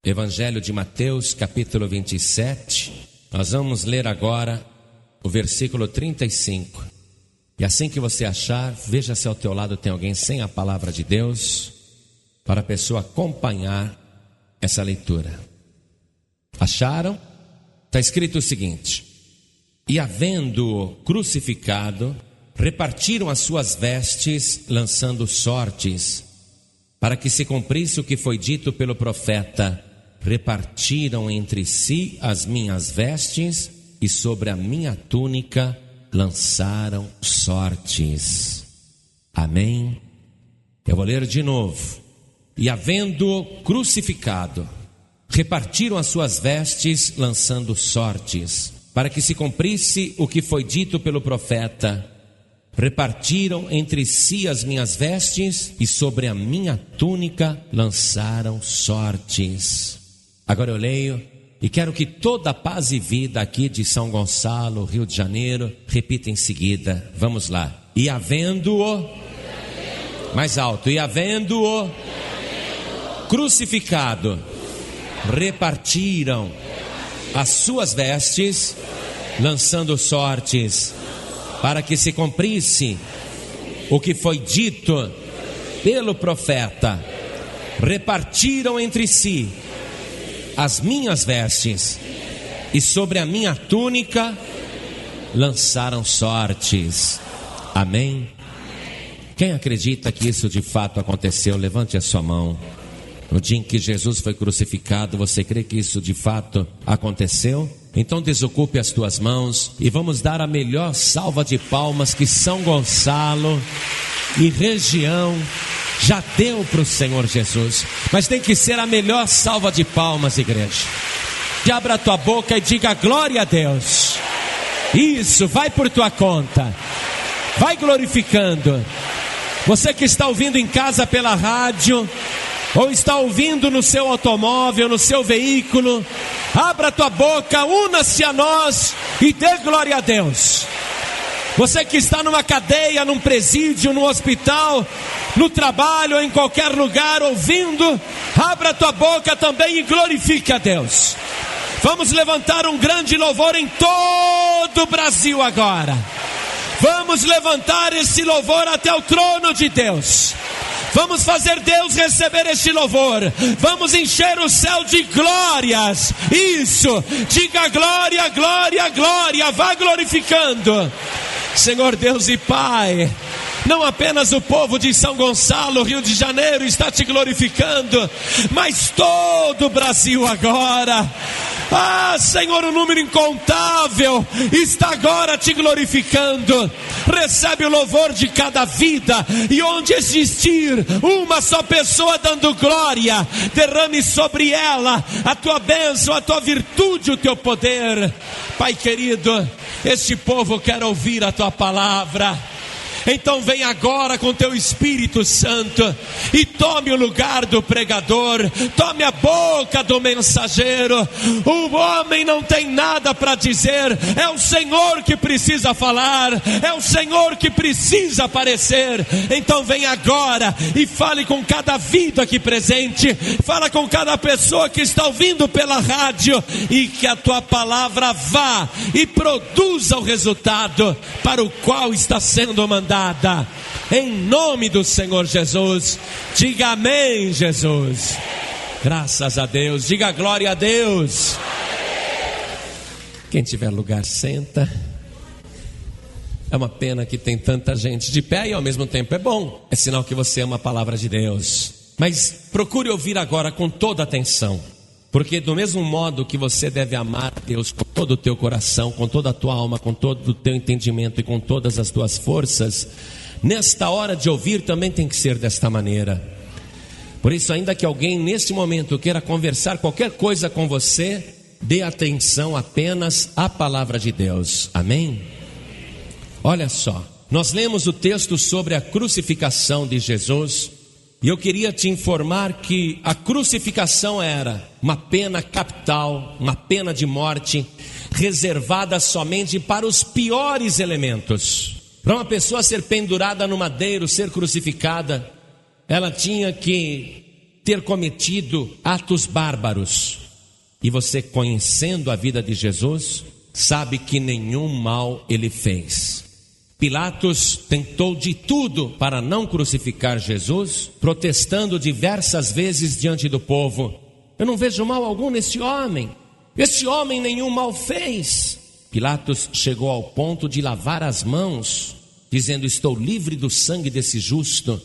Evangelho de Mateus, capítulo 27. Nós vamos ler agora o versículo 35. E assim que você achar, veja se ao teu lado tem alguém sem a palavra de Deus, para a pessoa acompanhar essa leitura. Acharam? Está escrito o seguinte: e havendo-o crucificado, repartiram as suas vestes, lançando sortes, para que se cumprisse o que foi dito pelo profeta: repartiram entre si as minhas vestes, e sobre a minha túnica lançaram sortes. Amém? Eu vou ler de novo. E havendo-o crucificado, repartiram as suas vestes, lançando sortes, para que se cumprisse o que foi dito pelo profeta: repartiram entre si as minhas vestes, e sobre a minha túnica lançaram sortes. Agora eu leio e quero que toda a Paz e Vida aqui de São Gonçalo, Rio de Janeiro, repita em seguida. Vamos lá. E havendo-o, mais alto, e havendo-o crucificado, repartiram as suas vestes, lançando sortes, para que se cumprisse o que foi dito pelo profeta: repartiram entre si as minhas vestes, e sobre a minha túnica lançaram sortes. Amém? Quem acredita que isso de fato aconteceu, levante a sua mão. No dia em que Jesus foi crucificado, você crê que isso de fato aconteceu? Então desocupe as tuas mãos e vamos dar a melhor salva de palmas que São Gonçalo e região já deu para o Senhor Jesus. Mas tem que ser a melhor salva de palmas, igreja. Abra a tua boca e diga glória a Deus. Isso, vai por tua conta. Vai glorificando. Você que está ouvindo em casa pela rádio, ou está ouvindo no seu automóvel, no seu veículo, abra a tua boca, una-se a nós e dê glória a Deus. Você que está numa cadeia, num presídio, num hospital, no trabalho, em qualquer lugar ouvindo, abra a tua boca também e glorifique a Deus. Vamos levantar um grande louvor em todo o Brasil agora. Vamos levantar esse louvor até o trono de Deus. Vamos fazer Deus receber este louvor. Vamos encher o céu de glórias. Isso, diga glória, glória, glória. Vá glorificando. Senhor Deus e Pai, não apenas o povo de São Gonçalo, Rio de Janeiro está te glorificando, mas todo o Brasil agora. Ah, Senhor, um número incontável está agora te glorificando. Recebe o louvor de cada vida, e onde existir uma só pessoa dando glória, derrame sobre ela a tua bênção, a tua virtude, o teu poder. Pai querido, este povo quer ouvir a tua palavra. Então vem agora com teu Espírito Santo e tome o lugar do pregador, tome a boca do mensageiro. O homem não tem nada para dizer, é o Senhor que precisa falar, é o Senhor que precisa aparecer. Então vem agora e fale com cada vida aqui presente, fala com cada pessoa que está ouvindo pela rádio, e que a tua palavra vá e produza o resultado para o qual está sendo mandada. Em nome do Senhor Jesus, diga amém, Jesus. Graças a Deus, diga glória a Deus. Quem tiver lugar, senta. É uma pena que tem tanta gente de pé e ao mesmo tempo é bom. É sinal que você ama a palavra de Deus. Mas procure ouvir agora com toda atenção, porque do mesmo modo que você deve amar a Deus com todo o teu coração, com toda a tua alma, com todo o teu entendimento e com todas as tuas forças, nesta hora de ouvir também tem que ser desta maneira. Por isso, ainda que alguém neste momento queira conversar qualquer coisa com você, dê atenção apenas à palavra de Deus. Amém? Olha só, nós lemos o texto sobre a crucificação de Jesus, e eu queria te informar que a crucificação era uma pena capital, uma pena de morte, reservada somente para os piores elementos. Para uma pessoa ser pendurada no madeiro, ser crucificada, ela tinha que ter cometido atos bárbaros. E você, conhecendo a vida de Jesus, sabe que nenhum mal ele fez. Pilatos tentou de tudo para não crucificar Jesus, protestando diversas vezes diante do povo: eu não vejo mal algum nesse homem, esse homem nenhum mal fez. Pilatos chegou ao ponto de lavar as mãos, dizendo: estou livre do sangue desse justo.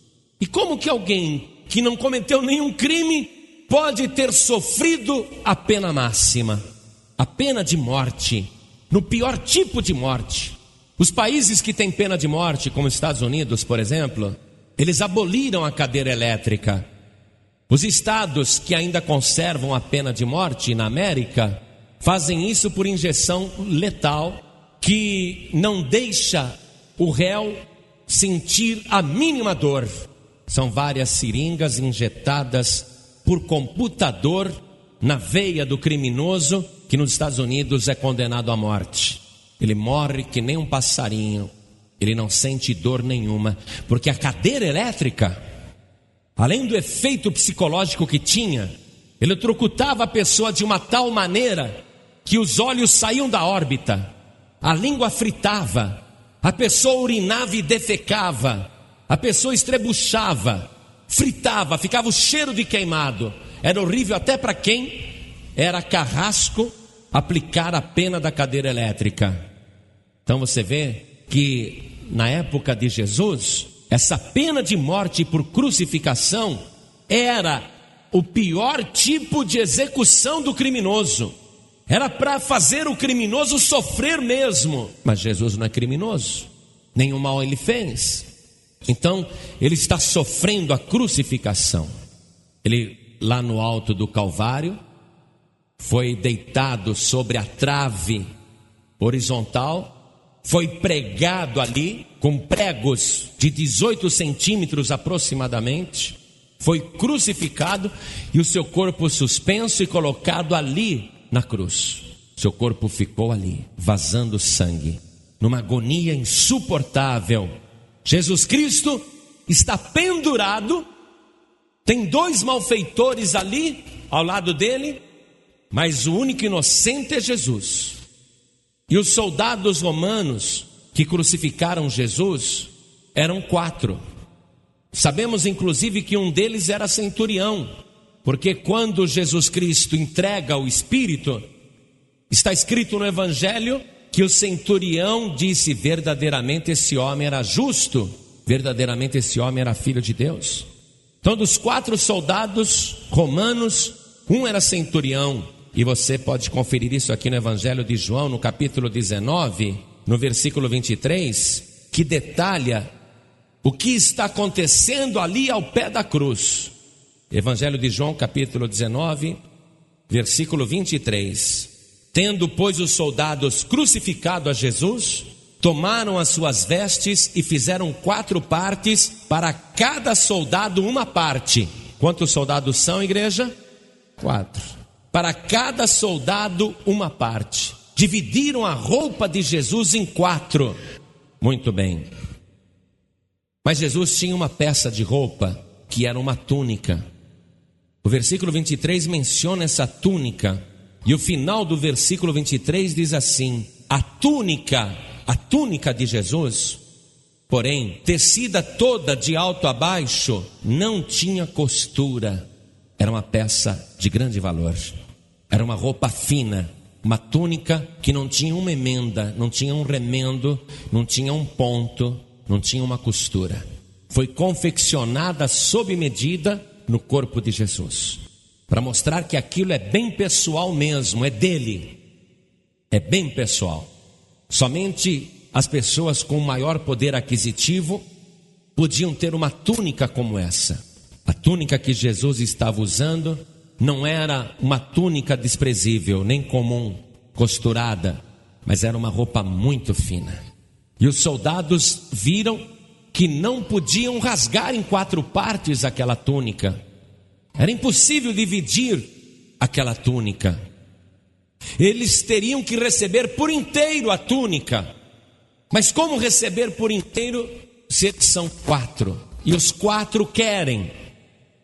E como que alguém que não cometeu nenhum crime pode ter sofrido a pena máxima, a pena de morte, no pior tipo de morte? Os países que têm pena de morte, como os Estados Unidos, por exemplo, eles aboliram a cadeira elétrica. Os estados que ainda conservam a pena de morte na América fazem isso por injeção letal, que não deixa o réu sentir a mínima dor. São várias seringas injetadas por computador na veia do criminoso, que nos Estados Unidos é condenado à morte. Ele morre que nem um passarinho, ele não sente dor nenhuma, porque a cadeira elétrica, além do efeito psicológico que tinha, eletrocutava a pessoa de uma tal maneira que os olhos saíam da órbita, a língua fritava, a pessoa urinava e defecava, a pessoa estrebuchava, fritava, ficava o cheiro de queimado. Era horrível até para quem era carrasco aplicar a pena da cadeira elétrica. Então você vê que na época de Jesus, essa pena de morte por crucificação era o pior tipo de execução do criminoso. Era para fazer o criminoso sofrer mesmo. Mas Jesus não é criminoso, nenhum mal ele fez. Então ele está sofrendo a crucificação. Ele, lá no alto do Calvário, foi deitado sobre a trave horizontal, foi pregado ali com pregos de 18 centímetros aproximadamente, foi crucificado e o seu corpo suspenso e colocado ali na cruz. Seu corpo ficou ali, vazando sangue, numa agonia insuportável. Jesus Cristo está pendurado, tem dois malfeitores ali ao lado dele, mas o único inocente é Jesus. E os soldados romanos que crucificaram Jesus eram 4. Sabemos inclusive que um deles era centurião, porque quando Jesus Cristo entrega o Espírito, está escrito no Evangelho que o centurião disse: verdadeiramente esse homem era justo, verdadeiramente esse homem era filho de Deus. Então, dos 4 soldados romanos, um era centurião. E você pode conferir isso aqui no Evangelho de João, no capítulo 19, no versículo 23, que detalha o que está acontecendo ali ao pé da cruz. Evangelho de João, capítulo 19, versículo 23. Tendo, pois, os soldados crucificado a Jesus, tomaram as suas vestes e fizeram 4 partes, para cada soldado uma parte. Quantos soldados são, igreja? 4. Para cada soldado uma parte. Dividiram a roupa de Jesus em 4. Muito bem. Mas Jesus tinha uma peça de roupa que era uma túnica. O versículo 23 menciona essa túnica. E o final do versículo 23 diz assim: a túnica de Jesus, porém, tecida toda de alto a baixo, não tinha costura. Era uma peça de grande valor. Era uma roupa fina, uma túnica que não tinha uma emenda, não tinha um remendo, não tinha um ponto, não tinha uma costura. Foi confeccionada sob medida no corpo de Jesus, para mostrar que aquilo é bem pessoal mesmo, é dele, é bem pessoal. Somente as pessoas com maior poder aquisitivo podiam ter uma túnica como essa. A túnica que Jesus estava usando não era uma túnica desprezível, nem comum, costurada, mas era uma roupa muito fina. E os soldados viram que não podiam rasgar em 4 partes aquela túnica. Era impossível dividir aquela túnica. Eles teriam que receber por inteiro a túnica. Mas como receber por inteiro se eles são 4? E os 4 querem.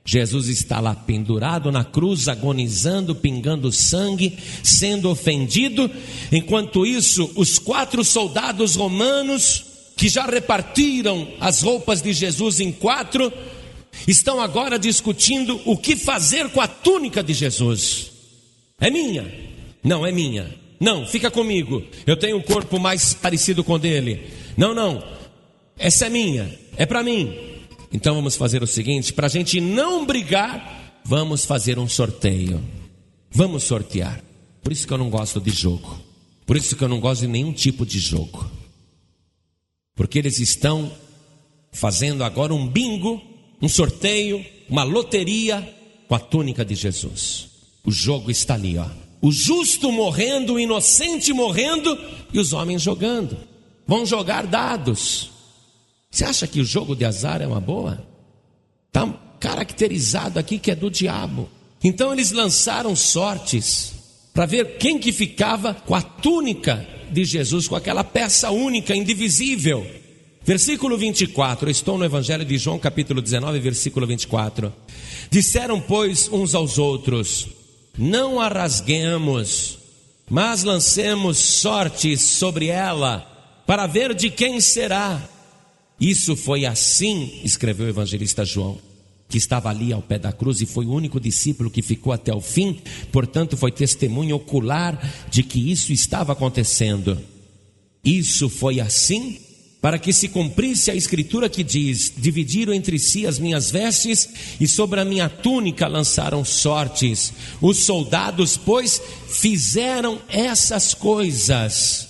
Jesus está lá pendurado na cruz, agonizando, pingando sangue, sendo ofendido. Enquanto isso, os 4 soldados romanos, que já repartiram as roupas de Jesus em 4, estão agora discutindo o que fazer com a túnica de Jesus. É minha? Não, é minha. Não, fica comigo, eu tenho um corpo mais parecido com o dele. Não, essa é minha, é para mim. Então vamos fazer o seguinte, para a gente não brigar, vamos fazer um sorteio. Vamos sortear. Por isso que eu não gosto de jogo. Por isso que eu não gosto de nenhum tipo de jogo. Porque eles estão fazendo agora um bingo, um sorteio, uma loteria com a túnica de Jesus. O jogo está ali, ó. O justo morrendo, o inocente morrendo e os homens jogando. Vão jogar dados. Você acha que o jogo de azar é uma boa? Está caracterizado aqui que é do diabo. Então eles lançaram sortes para ver quem que ficava com a túnica de Jesus, com aquela peça única, indivisível. Versículo 24, eu estou no Evangelho de João, capítulo 19, versículo 24. Disseram, pois, uns aos outros: não a rasguemos, mas lancemos sortes sobre ela, para ver de quem será. Isso foi assim, escreveu o evangelista João, que estava ali ao pé da cruz e foi o único discípulo que ficou até o fim, portanto foi testemunho ocular de que isso estava acontecendo. Isso foi assim para que se cumprisse a escritura que diz: dividiram entre si as minhas vestes e sobre a minha túnica lançaram sortes. Os soldados, pois, fizeram essas coisas.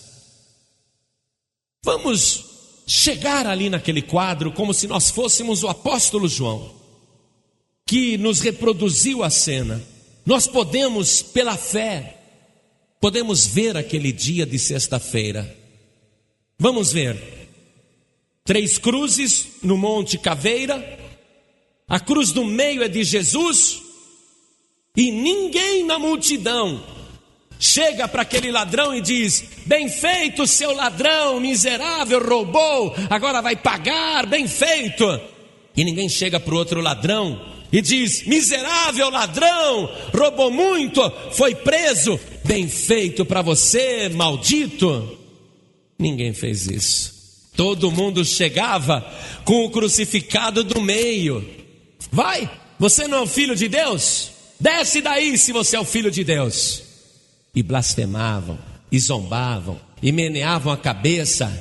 Vamos chegar ali naquele quadro como se nós fôssemos o apóstolo João, que nos reproduziu a cena. Nós podemos, pela fé, podemos ver aquele dia de sexta-feira. Vamos ver 3 cruzes no Monte Caveira. A cruz do meio é de Jesus, e ninguém na multidão chega para aquele ladrão e diz: bem feito, seu ladrão, miserável, roubou, agora vai pagar, bem feito. E ninguém chega para o outro ladrão e diz: miserável ladrão, roubou muito, foi preso, bem feito para você, maldito. Ninguém fez isso. Todo mundo chegava com o crucificado do meio. Vai, você não é o filho de Deus? Desce daí se você é o filho de Deus. E blasfemavam, e zombavam, e meneavam a cabeça.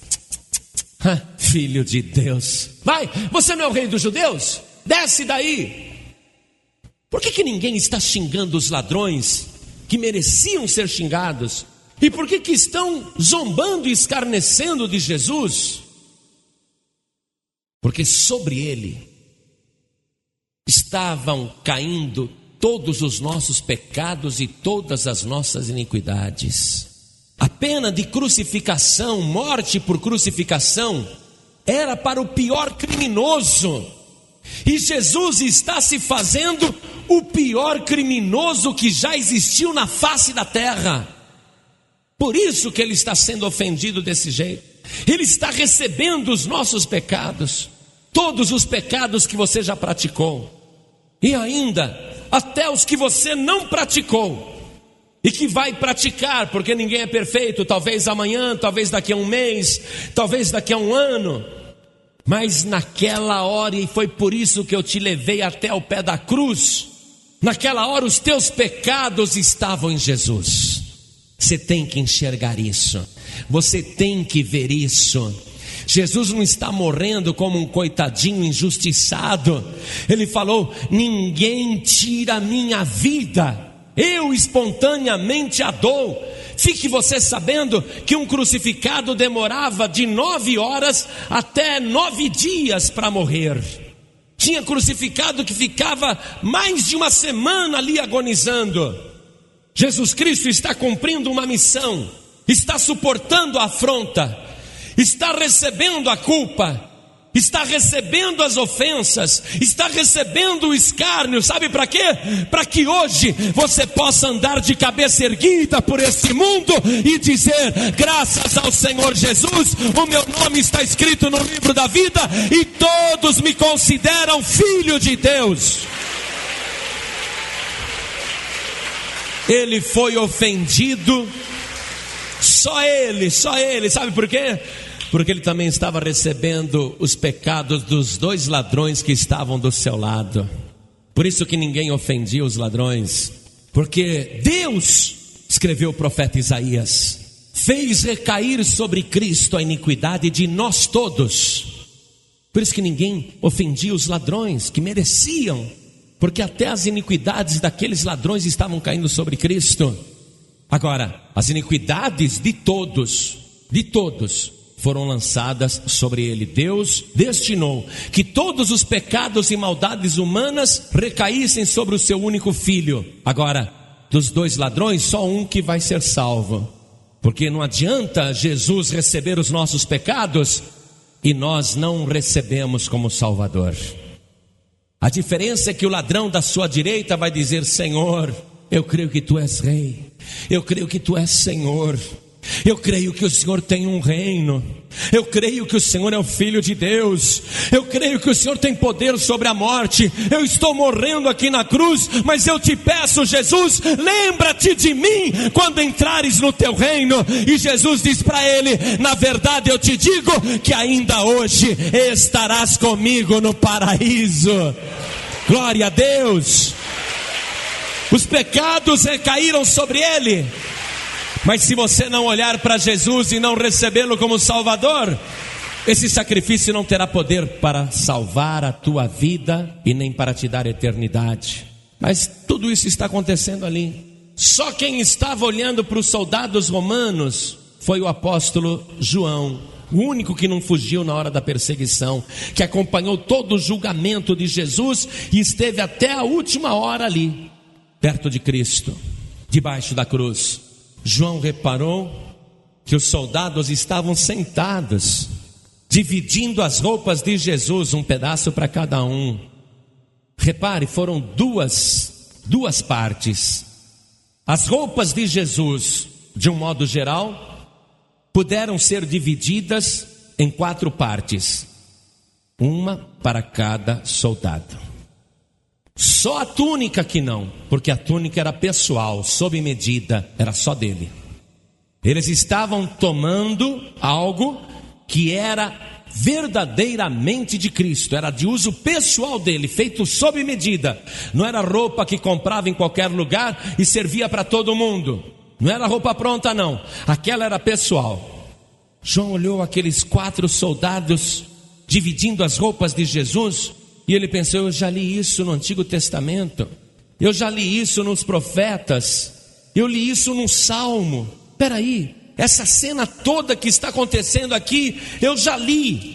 Filho de Deus, vai, você não é o rei dos judeus? Desce daí. Por que ninguém está xingando os ladrões que mereciam ser xingados? E por que estão zombando e escarnecendo de Jesus? Porque sobre ele estavam caindo todos os nossos pecados e todas as nossas iniquidades. A pena de crucificação, morte por crucificação, era para o pior criminoso. E Jesus está se fazendo o pior criminoso que já existiu na face da terra. Por isso que ele está sendo ofendido desse jeito. Ele está recebendo os nossos pecados, todos os pecados que você já praticou, e ainda até os que você não praticou e que vai praticar, porque ninguém é perfeito. Talvez amanhã, talvez daqui a um mês, talvez daqui a um ano. Mas naquela hora, e foi por isso que eu te levei até o pé da cruz, naquela hora os teus pecados estavam em Jesus. Você tem que enxergar isso, você tem que ver isso. Jesus não está morrendo como um coitadinho injustiçado. Ele falou: ninguém tira a minha vida, eu espontaneamente a dou. Fique você sabendo que um crucificado demorava de 9 horas até 9 dias para morrer. Tinha crucificado que ficava mais de uma semana ali agonizando. Jesus Cristo está cumprindo uma missão, está suportando a afronta, está recebendo a culpa, está recebendo as ofensas, está recebendo o escárnio, sabe para quê? Para que hoje você possa andar de cabeça erguida por esse mundo e dizer: graças ao Senhor Jesus, o meu nome está escrito no livro da vida e todos me consideram filho de Deus. Ele foi ofendido, só ele, sabe por quê? Porque ele também estava recebendo os pecados dos 2 ladrões que estavam do seu lado. Por isso que ninguém ofendia os ladrões, porque Deus, escreveu o profeta Isaías, fez recair sobre Cristo a iniquidade de nós todos. Por isso que ninguém ofendia os ladrões que mereciam, porque até as iniquidades daqueles ladrões estavam caindo sobre Cristo. Agora, as iniquidades de todos foram lançadas sobre ele. Deus destinou que todos os pecados e maldades humanas recaíssem sobre o seu único filho. Agora, dos 2 ladrões, só um que vai ser salvo, porque não adianta Jesus receber os nossos pecados e nós não o recebemos como Salvador. A diferença é que o ladrão da sua direita vai dizer: Senhor, eu creio que tu és rei, eu creio que tu és Senhor, eu creio que o Senhor tem um reino, eu creio que o Senhor é o Filho de Deus, eu creio que o Senhor tem poder sobre a morte, eu estou morrendo aqui na cruz, mas eu te peço, Jesus, lembra-te de mim quando entrares no teu reino. E Jesus diz para ele: na verdade eu te digo que ainda hoje estarás comigo no paraíso. Glória a Deus. Os pecados recaíram sobre ele, mas se você não olhar para Jesus e não recebê-lo como Salvador, esse sacrifício não terá poder para salvar a tua vida e nem para te dar eternidade. Mas tudo isso está acontecendo ali. Só quem estava olhando para os soldados romanos foi o apóstolo João, o único que não fugiu na hora da perseguição, que acompanhou todo o julgamento de Jesus e esteve até a última hora ali, perto de Cristo, debaixo da cruz. João reparou que os soldados estavam sentados, dividindo as roupas de Jesus, um pedaço para cada um. Repare, foram duas partes. As roupas de Jesus, de um modo geral, puderam ser divididas em 4 partes, uma para cada soldado. Só a túnica que não, porque a túnica era pessoal, sob medida, era só dele. Eles estavam tomando algo que era verdadeiramente de Cristo, era de uso pessoal dele, feito sob medida. Não era roupa que comprava em qualquer lugar e servia para todo mundo. Não era roupa pronta não, aquela era pessoal. João olhou aqueles 4 soldados dividindo as roupas de Jesus e ele pensou: eu já li isso no Antigo Testamento, eu já li isso nos profetas, eu li isso num salmo. Peraí, essa cena toda que está acontecendo aqui, eu já li.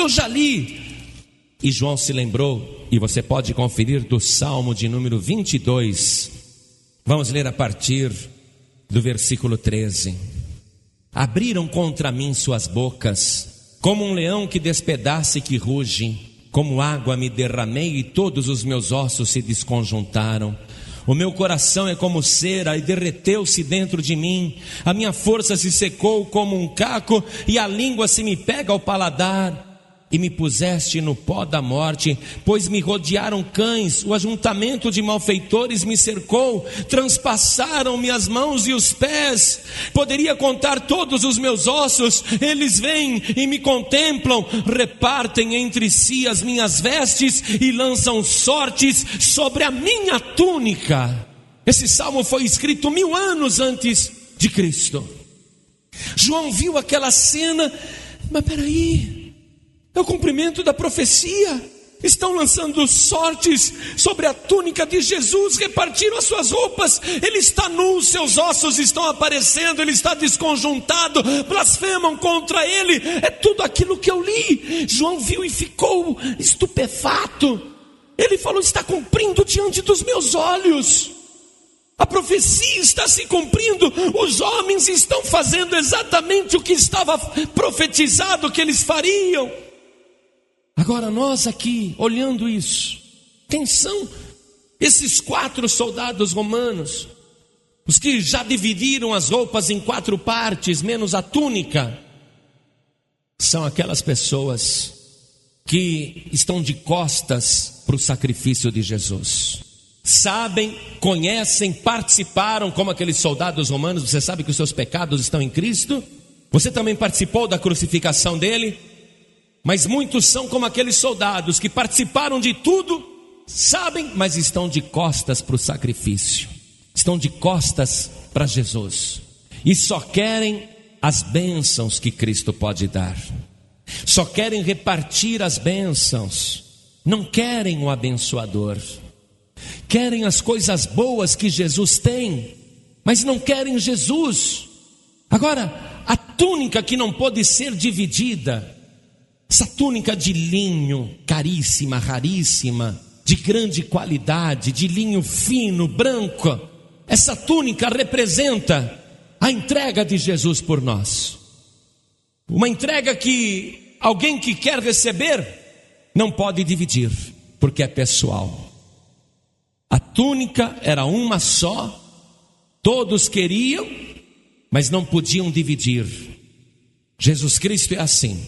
E João se lembrou, e você pode conferir, do Salmo de número 22. Vamos ler a partir do versículo 13. Abriram contra mim suas bocas, como um leão que despedaça e que ruge. Como água me derramei e todos os meus ossos se desconjuntaram. O meu coração é como cera e derreteu-se dentro de mim. A minha força se secou como um caco e a língua se me pega ao paladar. E me puseste no pó da morte, pois me rodearam cães, o ajuntamento de malfeitores me cercou, transpassaram-me as mãos e os pés. Poderia contar todos os meus ossos, eles vêm e me contemplam, repartem entre si as minhas vestes e lançam sortes sobre a minha túnica. Esse salmo foi escrito 1000 anos antes de Cristo. João viu aquela cena, mas peraí, é o cumprimento da profecia. Estão lançando sortes sobre a túnica de Jesus, repartiram as suas roupas, ele está nu, seus ossos estão aparecendo, ele está desconjuntado, blasfemam contra ele. É tudo aquilo que eu li. João viu e ficou estupefato. Ele falou: está cumprindo diante dos meus olhos. A profecia está se cumprindo, os homens estão fazendo exatamente o que estava profetizado que eles fariam. Agora nós aqui, olhando isso, quem são esses 4 soldados romanos? Os que já dividiram as roupas em 4 partes, menos a túnica. São aquelas pessoas que estão de costas para o sacrifício de Jesus. Sabem, conhecem, participaram como aqueles soldados romanos. Você sabe que os seus pecados estão em Cristo. Você também participou da crucificação dele. Mas muitos são como aqueles soldados que participaram de tudo, sabem, mas estão de costas para o sacrifício. Estão de costas para Jesus. E só querem as bênçãos que Cristo pode dar. Só querem repartir as bênçãos. Não querem o abençoador. Querem as coisas boas que Jesus tem, mas não querem Jesus. Agora, a túnica que não pode ser dividida, essa túnica de linho caríssima, raríssima, de grande qualidade, de linho fino, branco, essa túnica representa a entrega de Jesus por nós. Uma entrega que alguém que quer receber não pode dividir, porque é pessoal. A túnica era uma só, todos queriam, mas não podiam dividir. Jesus Cristo é assim.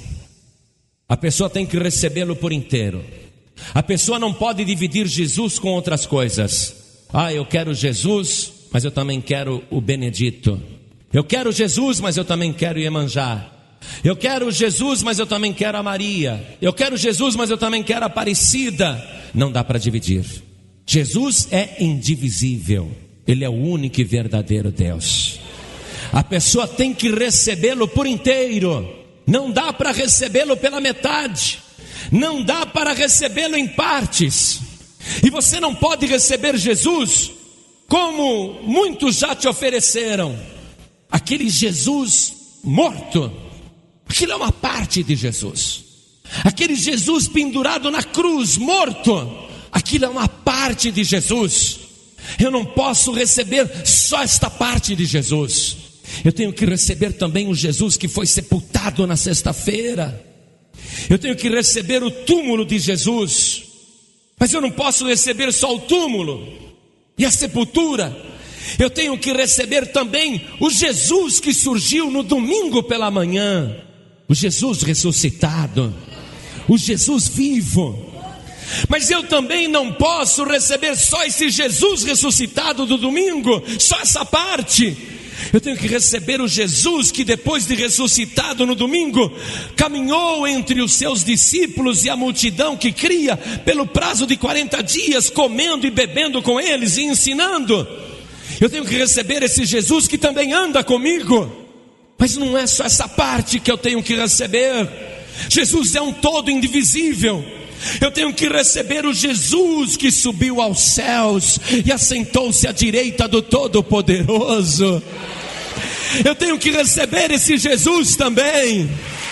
A pessoa tem que recebê-lo por inteiro. A pessoa não pode dividir Jesus com outras coisas. Eu quero Jesus, mas eu também quero o Benedito. Eu quero Jesus, mas eu também quero Iemanjá. Eu quero Jesus, mas eu também quero a Maria. Eu quero Jesus, mas eu também quero a Aparecida. Não dá para dividir. Jesus é indivisível. Ele é o único e verdadeiro Deus. A pessoa tem que recebê-lo por inteiro. Não dá para recebê-lo pela metade. Não dá para recebê-lo em partes. E você não pode receber Jesus como muitos já te ofereceram. Aquele Jesus morto, aquilo é uma parte de Jesus. Aquele Jesus pendurado na cruz, morto, aquilo é uma parte de Jesus. Eu não posso receber só esta parte de Jesus. Eu tenho que receber também o Jesus que foi sepultado na sexta-feira. Eu tenho que receber o túmulo de Jesus. Mas eu não posso receber só o túmulo e a sepultura. Eu tenho que receber também o Jesus que surgiu no domingo pela manhã. O Jesus ressuscitado. O Jesus vivo. Mas eu também não posso receber só esse Jesus ressuscitado do domingo, só essa parte. Eu tenho que receber o Jesus que depois de ressuscitado no domingo, caminhou entre os seus discípulos e a multidão que cria pelo prazo de 40 dias, comendo e bebendo com eles e ensinando. Eu tenho que receber esse Jesus que também anda comigo. Mas não é só essa parte que eu tenho que receber. Jesus é um todo indivisível. Eu tenho que receber o Jesus que subiu aos céus e assentou-se à direita do Todo-Poderoso. Eu tenho que receber esse Jesus também.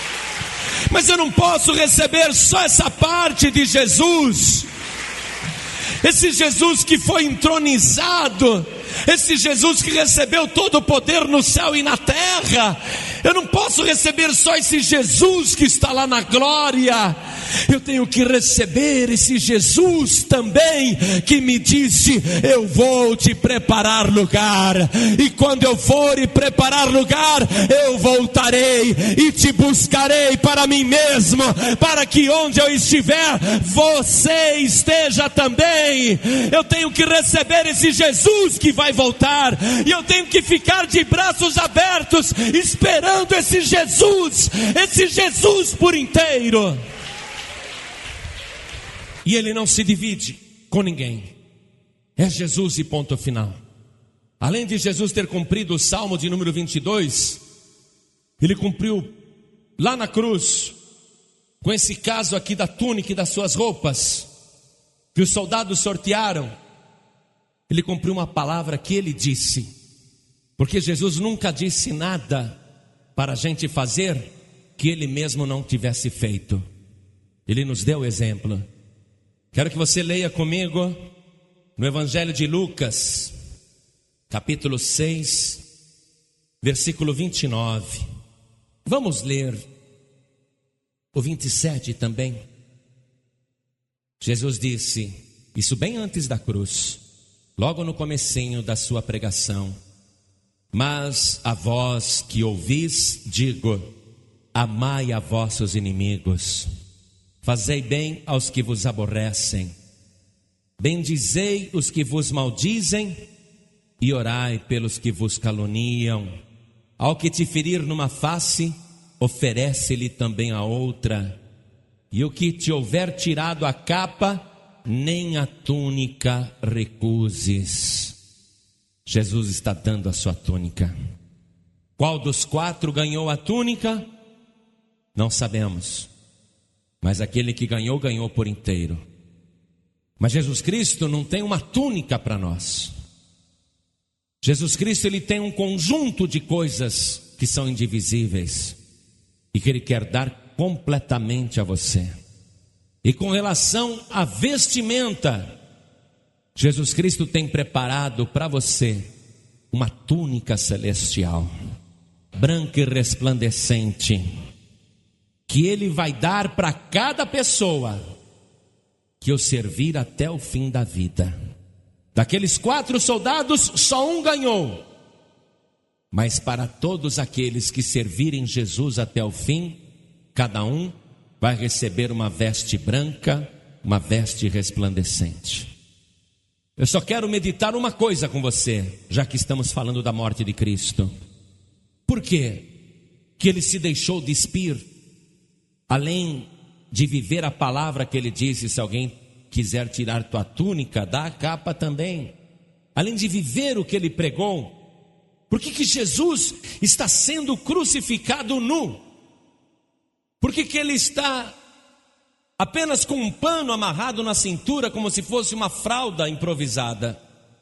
Mas eu não posso receber só essa parte de Jesus. Esse Jesus que foi entronizado, esse Jesus que recebeu todo o poder no céu e na terra. Eu não posso receber só esse Jesus que está lá na glória. Eu tenho que receber esse Jesus também que me disse: eu vou te preparar lugar, e quando eu for e preparar lugar, eu voltarei e te buscarei para mim mesmo, para que onde eu estiver, você esteja também. Eu tenho que receber esse Jesus que vai voltar, e eu tenho que ficar de braços abertos, esperando esse Jesus por inteiro. E ele não se divide com ninguém. É Jesus e ponto final. Além de Jesus ter cumprido o Salmo de número 22, ele cumpriu lá na cruz, com esse caso aqui da túnica e das suas roupas, que os soldados sortearam. Ele cumpriu uma palavra que ele disse, porque Jesus nunca disse nada para a gente fazer que ele mesmo não tivesse feito. Ele nos deu exemplo. Quero que você leia comigo no Evangelho de Lucas, capítulo 6, versículo 29. Vamos ler o 27 também. Jesus disse isso bem antes da cruz, logo no comecinho da sua pregação: mas a vós que ouvis, digo, amai a vossos inimigos, fazei bem aos que vos aborrecem, bendizei os que vos maldizem e orai pelos que vos caluniam. Ao que te ferir numa face, oferece-lhe também a outra, e o que te houver tirado a capa, nem a túnica recuses. Jesus está dando a sua túnica. Qual dos 4 ganhou a túnica? Não sabemos, mas aquele que ganhou, ganhou por inteiro. Mas Jesus Cristo não tem uma túnica para nós. Jesus Cristo, ele tem um conjunto de coisas que são indivisíveis e que ele quer dar completamente a você. E com relação à vestimenta, Jesus Cristo tem preparado para você uma túnica celestial, branca e resplandecente, que ele vai dar para cada pessoa que o servir até o fim da vida. Daqueles 4 soldados, só um ganhou. Mas para todos aqueles que servirem Jesus até o fim, cada um vai receber uma veste branca, uma veste resplandecente. Eu só quero meditar uma coisa com você, já que estamos falando da morte de Cristo. Por quê que ele se deixou despir? Além de viver a palavra que ele disse: se alguém quiser tirar tua túnica, dá a capa também. Além de viver o que ele pregou, por que Jesus está sendo crucificado nu? Por que ele está apenas com um pano amarrado na cintura, como se fosse uma fralda improvisada?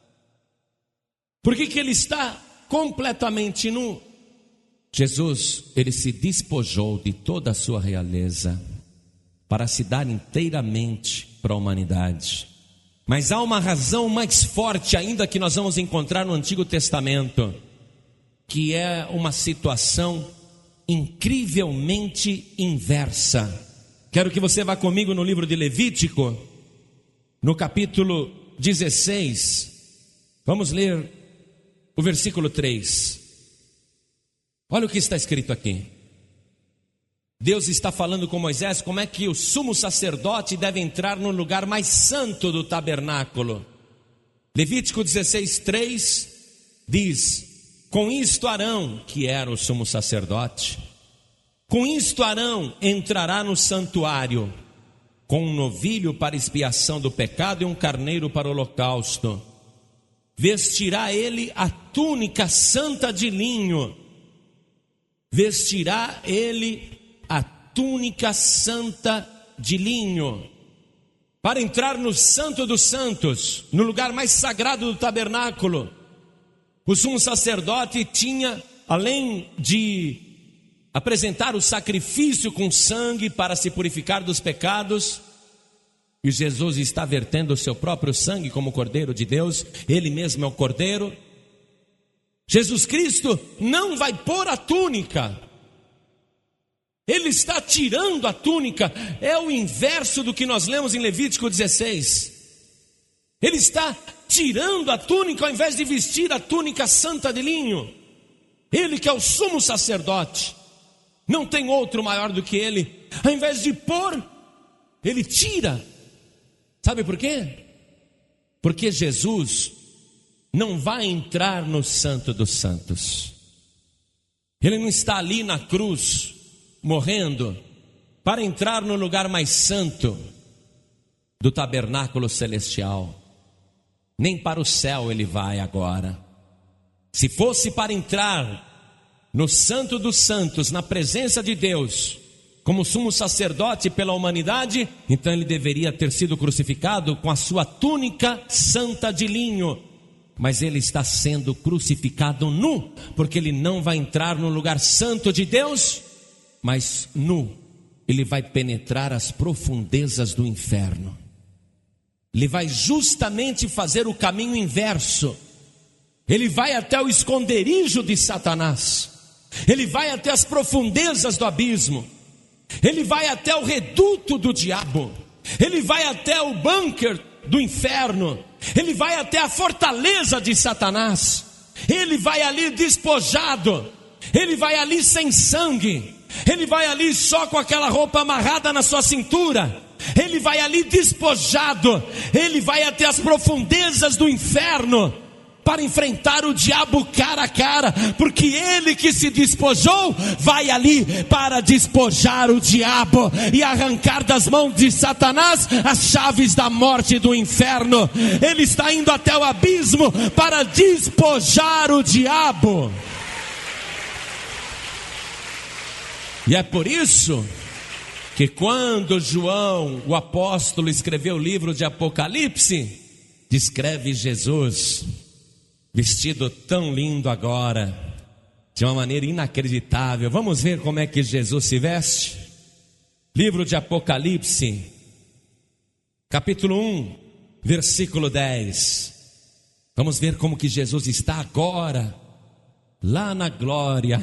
Por que ele está completamente nu? Jesus, ele se despojou de toda a sua realeza para se dar inteiramente para a humanidade. Mas há uma razão mais forte ainda que nós vamos encontrar no Antigo Testamento, que é uma situação incrivelmente inversa. Quero que você vá comigo no livro de Levítico, no capítulo 16. Vamos ler o versículo 3. Olha o que está escrito aqui. Deus está falando com Moisés como é que o sumo sacerdote deve entrar no lugar mais santo do tabernáculo. Levítico 16:3 diz: com isto Arão, que era o sumo sacerdote, com isto Arão entrará no santuário, com um novilho para expiação do pecado e um carneiro para o holocausto. Vestirá ele a túnica santa de linho. Vestirá ele a túnica santa de linho, para entrar no Santo dos Santos, no lugar mais sagrado do tabernáculo. O sumo sacerdote tinha, além de apresentar o sacrifício com sangue para se purificar dos pecados, e Jesus está vertendo o seu próprio sangue como Cordeiro de Deus, ele mesmo é o Cordeiro. Jesus Cristo não vai pôr a túnica, ele está tirando a túnica. É o inverso do que nós lemos em Levítico 16. Ele está tirando a túnica ao invés de vestir a túnica santa de linho. Ele que é o sumo sacerdote, não tem outro maior do que ele. Ao invés de pôr, ele tira. Sabe por quê? Porque Jesus não vai entrar no Santo dos Santos. Ele não está ali na cruz morrendo para entrar no lugar mais santo do tabernáculo celestial. Nem para o céu ele vai agora. Se fosse para entrar no Santo dos Santos, na presença de Deus, como sumo sacerdote pela humanidade, então ele deveria ter sido crucificado com a sua túnica santa de linho. Mas ele está sendo crucificado nu, porque ele não vai entrar no lugar santo de Deus, mas nu. Ele vai penetrar as profundezas do inferno. Ele vai justamente fazer o caminho inverso. Ele vai até o esconderijo de Satanás. Ele vai até as profundezas do abismo. Ele vai até o reduto do diabo. ele vai até o bunker do inferno, ele vai até a fortaleza de Satanás, ele vai ali despojado, ele vai ali sem sangue, ele vai ali só com aquela roupa amarrada na sua cintura, ele vai ali despojado, ele vai até as profundezas do inferno, para enfrentar o diabo cara a cara, porque ele que se despojou, vai ali para despojar o diabo, e arrancar das mãos de Satanás as chaves da morte e do inferno. Ele está indo até o abismo para despojar o diabo. E é por isso que quando João, o apóstolo, escreveu o livro de Apocalipse, descreve Jesus vestido tão lindo agora, de uma maneira inacreditável. Vamos ver como é que Jesus se veste? Livro de Apocalipse, capítulo 1, versículo 10. Vamos ver como que Jesus está agora, lá na glória.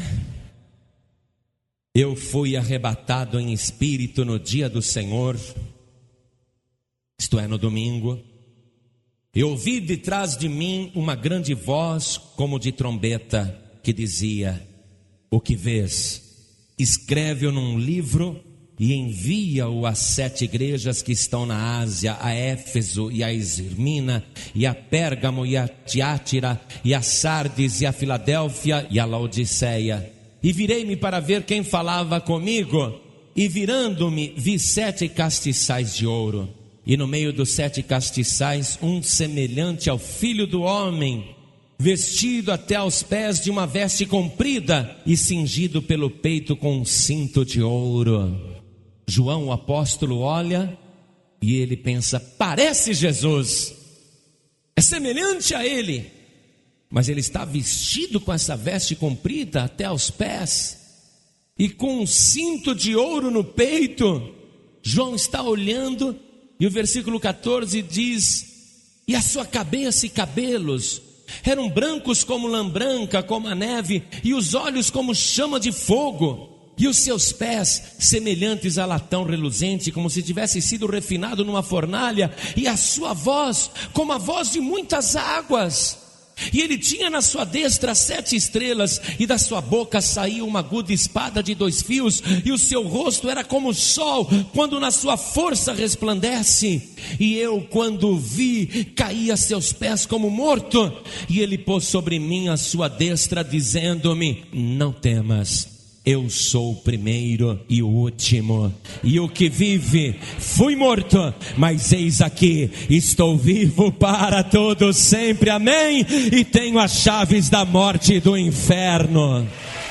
Eu fui arrebatado em espírito no dia do Senhor, isto é, no domingo. Eu ouvi de trás de mim uma grande voz como de trombeta que dizia: o que vês, escreve-o num livro e envia-o às 7 igrejas que estão na Ásia, a Éfeso e a Esmirna, e a Pérgamo e a Tiátira, e a Sardes e a Filadélfia e a Laodiceia. E virei-me para ver quem falava comigo, e virando-me vi 7 castiçais de ouro. E no meio dos 7 castiçais, um semelhante ao Filho do Homem, vestido até aos pés de uma veste comprida e cingido pelo peito com um cinto de ouro. João, o apóstolo, olha e ele pensa: parece Jesus, é semelhante a ele, mas ele está vestido com essa veste comprida até aos pés e com um cinto de ouro no peito. João está olhando. E o versículo 14 diz: e a sua cabeça e cabelos eram brancos como lã branca, como a neve, e os olhos como chama de fogo, e os seus pés semelhantes a latão reluzente, como se tivesse sido refinado numa fornalha, e a sua voz como a voz de muitas águas. E ele tinha na sua destra 7 estrelas, e da sua boca saía uma aguda espada de 2 fios, e o seu rosto era como o sol, quando na sua força resplandece. E eu, quando o vi, caí a seus pés como morto, e ele pôs sobre mim a sua destra, dizendo-me: não temas, eu sou o primeiro e o último, e o que vive. Fui morto, mas eis aqui, estou vivo para todo sempre, amém, e tenho as chaves da morte e do inferno.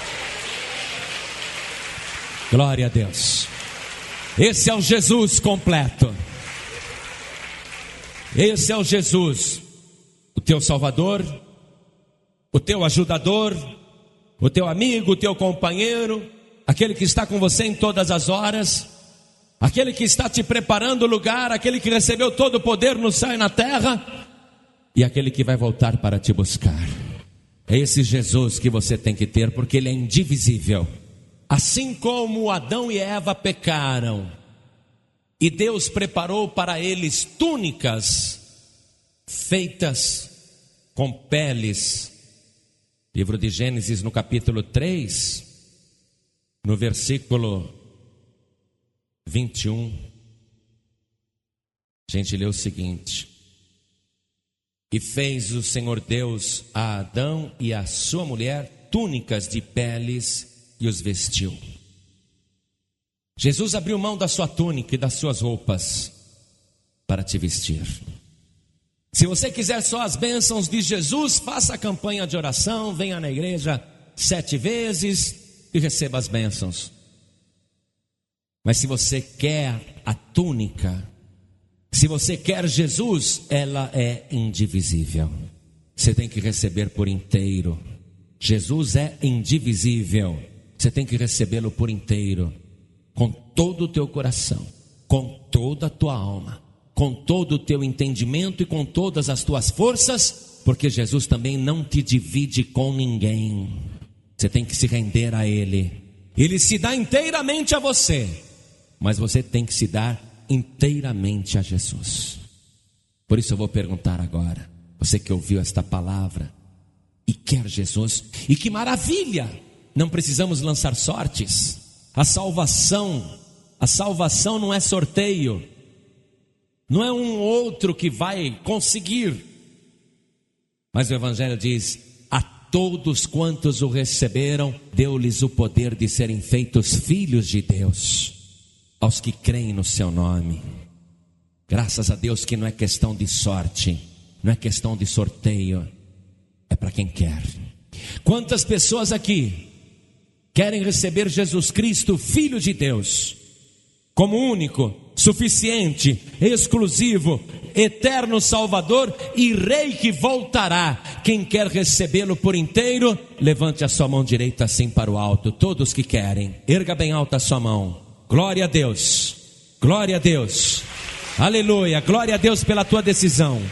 Glória a Deus. Esse é o Jesus completo. Esse é o Jesus, o teu Salvador, o teu ajudador, o teu amigo, o teu companheiro, aquele que está com você em todas as horas, aquele que está te preparando o lugar, aquele que recebeu todo o poder no céu e na terra, e aquele que vai voltar para te buscar. É esse Jesus que você tem que ter, porque ele é indivisível. Assim como Adão e Eva pecaram, e Deus preparou para eles túnicas feitas com peles. Livro de Gênesis, no capítulo 3, no versículo 21, a gente lê o seguinte: e fez o Senhor Deus a Adão e a sua mulher túnicas de peles e os vestiu. Jesus abriu mão da sua túnica e das suas roupas para te vestir. Se você quiser só as bênçãos de Jesus, faça a campanha de oração, venha na igreja 7 vezes e receba as bênçãos. Mas se você quer a túnica, se você quer Jesus, ela é indivisível. Você tem que receber por inteiro. Jesus é indivisível. Você tem que recebê-lo por inteiro, com todo o teu coração, com toda a tua alma, com todo o teu entendimento e com todas as tuas forças, porque Jesus também não te divide com ninguém. Você tem que se render a Ele. Ele se dá inteiramente a você, mas você tem que se dar inteiramente a Jesus. Por isso eu vou perguntar agora, você que ouviu esta palavra e quer Jesus, e que maravilha, não precisamos lançar sortes. A salvação não é sorteio, não é um outro que vai conseguir, mas o Evangelho diz: a todos quantos o receberam, deu-lhes o poder de serem feitos filhos de Deus, aos que creem no seu nome. Graças a Deus que não é questão de sorte, não é questão de sorteio, é para quem quer. Quantas pessoas aqui querem receber Jesus Cristo, Filho de Deus, como único, suficiente, exclusivo, eterno Salvador e Rei que voltará? Quem quer recebê-lo por inteiro, levante a sua mão direita assim para o alto. Todos que querem, erga bem alta a sua mão. Glória a Deus, glória a Deus, aleluia, glória a Deus pela tua decisão.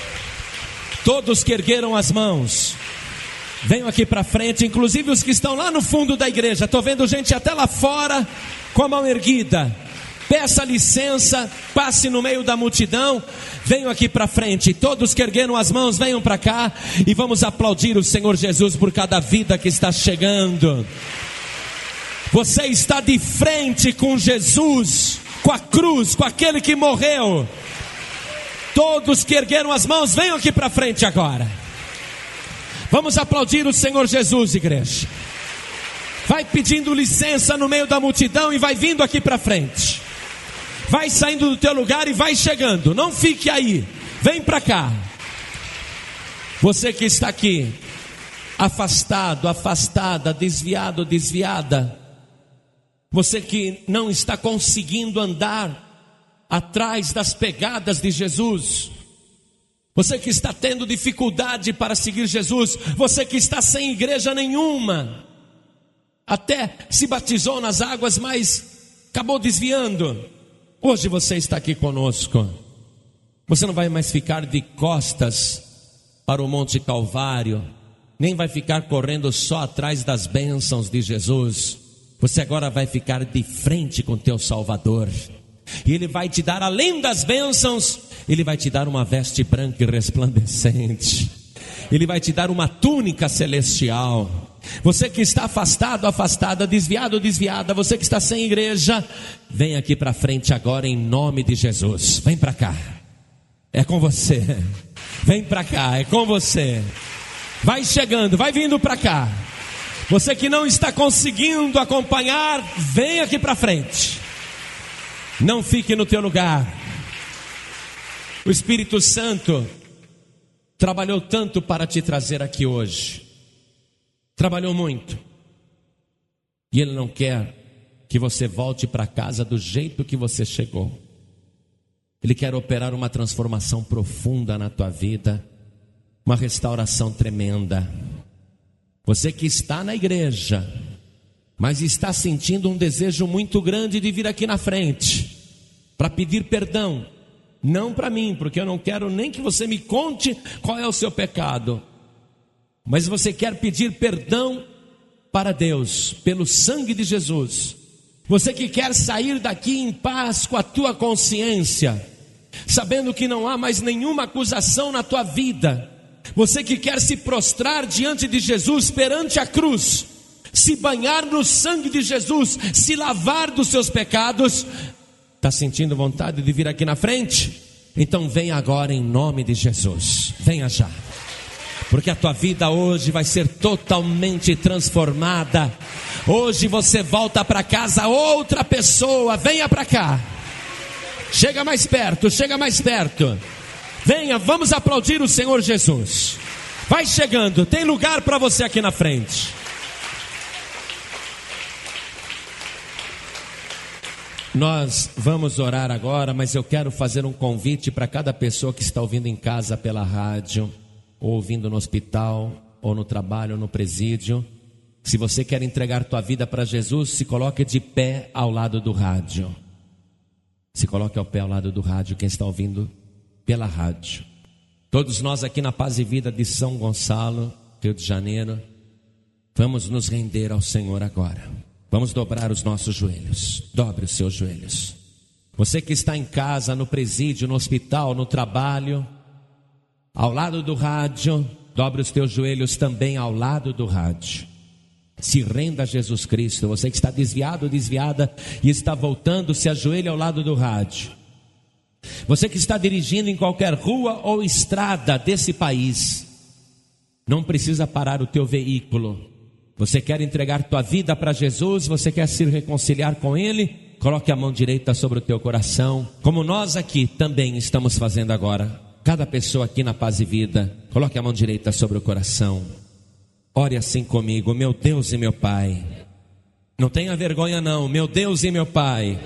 Todos que ergueram as mãos, venham aqui para frente, inclusive os que estão lá no fundo da igreja. Estou vendo gente até lá fora com a mão erguida. Peça licença, passe no meio da multidão, venham aqui para frente. Todos que ergueram as mãos, venham para cá e vamos aplaudir o Senhor Jesus por cada vida que está chegando. Você está de frente com Jesus, com a cruz, com aquele que morreu. Todos que ergueram as mãos, venham aqui para frente agora. Vamos aplaudir o Senhor Jesus, igreja. Vai pedindo licença no meio da multidão e vai vindo aqui para frente. Vai saindo do teu lugar e vai chegando. Não fique aí, vem para cá. Você que está aqui, afastado, afastada, desviado, desviada. Você que não está conseguindo andar atrás das pegadas de Jesus. Você que está tendo dificuldade para seguir Jesus. Você que está sem igreja nenhuma, até se batizou nas águas, mas acabou desviando. Hoje você está aqui conosco. Você não vai mais ficar de costas para o Monte Calvário, nem vai ficar correndo só atrás das bênçãos de Jesus. Você agora vai ficar de frente com teu Salvador, e Ele vai te dar, além das bênçãos, Ele vai te dar uma veste branca e resplandecente. Ele vai te dar uma túnica celestial. Você que está afastado, afastada, desviado, desviada, você que está sem igreja, vem aqui para frente agora em nome de Jesus. Vem para cá, é com você. Vem para cá, é com você. Vai chegando, vai vindo para cá. Você que não está conseguindo acompanhar, vem aqui para frente. Não fique no teu lugar. O Espírito Santo trabalhou tanto para te trazer aqui hoje. Trabalhou muito. E Ele não quer que você volte para casa do jeito que você chegou. Ele quer operar uma transformação profunda na tua vida, uma restauração tremenda. Você que está na igreja, mas está sentindo um desejo muito grande de vir aqui na frente para pedir perdão. Não para mim, porque eu não quero nem que você me conte qual é o seu pecado, mas você quer pedir perdão para Deus pelo sangue de Jesus. Você que quer sair daqui em paz com a tua consciência, sabendo que não há mais nenhuma acusação na tua vida. Você que quer se prostrar diante de Jesus, perante a cruz, se banhar no sangue de Jesus, se lavar dos seus pecados. Está sentindo vontade de vir aqui na frente? Então venha agora em nome de Jesus. Venha já, porque a tua vida hoje vai ser totalmente transformada. Hoje você volta para casa outra pessoa. Venha para cá. Chega mais perto, chega mais perto. Venha, vamos aplaudir o Senhor Jesus. Vai chegando, tem lugar para você aqui na frente. Nós vamos orar agora, mas eu quero fazer um convite para cada pessoa que está ouvindo em casa pela rádio, ou ouvindo no hospital, ou no trabalho, ou no presídio. Se você quer entregar tua vida para Jesus, se coloque de pé ao lado do rádio. Se coloque ao pé ao lado do rádio, quem está ouvindo pela rádio. Todos nós aqui na Paz e Vida de São Gonçalo, Rio de Janeiro, vamos nos render ao Senhor agora. Vamos dobrar os nossos joelhos. Dobre os seus joelhos. Você que está em casa, no presídio, no hospital, no trabalho, ao lado do rádio, dobre os teus joelhos também ao lado do rádio. Se renda a Jesus Cristo. Você que está desviado ou desviada e está voltando, se ajoelhe ao lado do rádio. Você que está dirigindo em qualquer rua ou estrada desse país, não precisa parar o teu veículo. Você quer entregar tua vida para Jesus, você quer se reconciliar com Ele, coloque a mão direita sobre o teu coração, como nós aqui também estamos fazendo agora. Cada pessoa aqui na Paz e Vida, coloque a mão direita sobre o coração. Ore assim comigo: meu Deus e meu Pai. Não tenha vergonha não, meu Deus e meu Pai.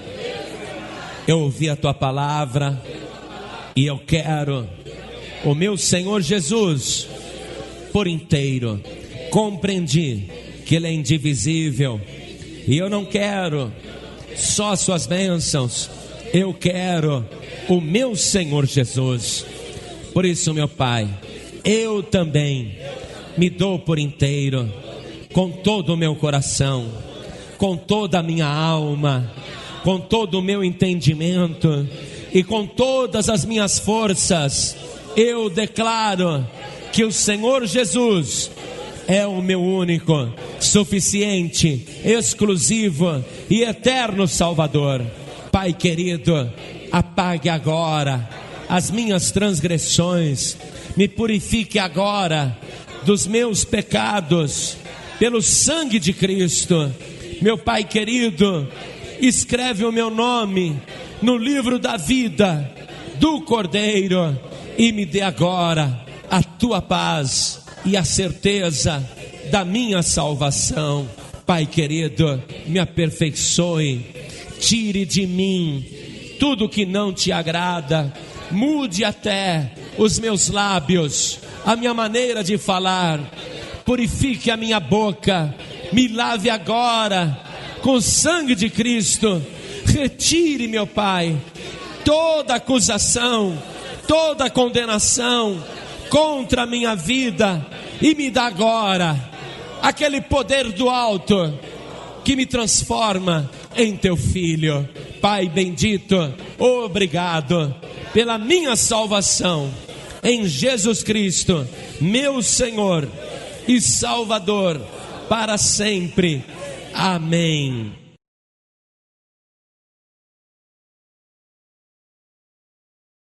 Eu ouvi a tua palavra e eu quero o meu Senhor Jesus por inteiro. Compreendi que Ele é indivisível e eu não quero só as suas bênçãos, eu quero o meu Senhor Jesus. Por isso, meu Pai, eu também me dou por inteiro, com todo o meu coração, com toda a minha alma, com todo o meu entendimento e com todas as minhas forças. Eu declaro que o Senhor Jesus é o meu único, suficiente, exclusivo e eterno Salvador. Pai querido, apague agora as minhas transgressões, me purifique agora dos meus pecados, pelo sangue de Cristo. Meu Pai querido, escreve o meu nome no livro da vida do Cordeiro e me dê agora a tua paz e a certeza da minha salvação. Pai querido, me aperfeiçoe, tire de mim tudo que não te agrada, mude até os meus lábios, a minha maneira de falar, purifique a minha boca, me lave agora com o sangue de Cristo. Retire, meu Pai, toda acusação, toda condenação contra a minha vida e me dá agora aquele poder do alto que me transforma em teu filho. Pai bendito, obrigado pela minha salvação em Jesus Cristo, meu Senhor e Salvador, para sempre. Amém.